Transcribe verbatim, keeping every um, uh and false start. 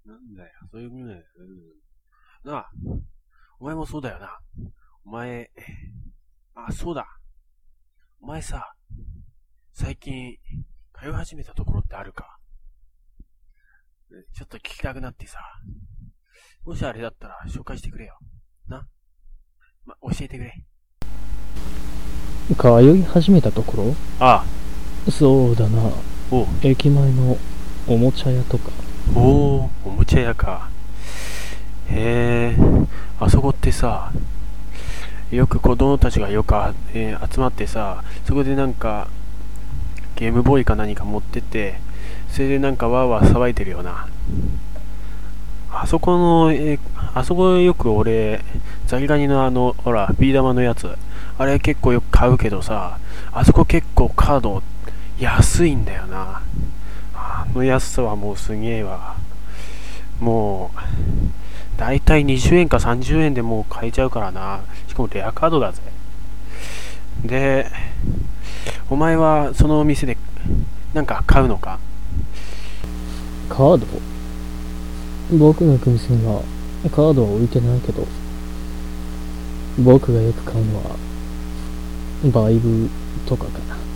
なんだよ、そういうことだよ。うん、なあ、お前もそうだよな。お前、あ、そうだ。お前さ、最近、通い始めたところってあるか？ちょっと聞きたくなってさ。もしあれだったら紹介してくれよ。な。ま、教えてくれ。 通い始めたところ？ あそうだな。 あ、おう。 駅前のおもちゃ屋とか。 おー、おもちゃ屋か。へえ、あそこってさ、よく子供たちがよく、えー集まってさ、そこでなんか、ゲームボーイか何か持ってって、それでなんかワーワー騒いでるよな。あそこの、えーあそこよく俺、ザリガニのあの、ほら、ビー玉のやつ、あれ結構よく買うけどさ、あそこ結構カード安いんだよな。あの安さはもうすげえわ。もう、だいたいにじゅうえんかさんじゅうえんでもう買えちゃうからな。しかもレアカードだぜ。で、お前はそのお店でなんか買うのか？ カード？僕の行く店にはカードは置いてないけど、僕がよく買うのはバイブとかかな。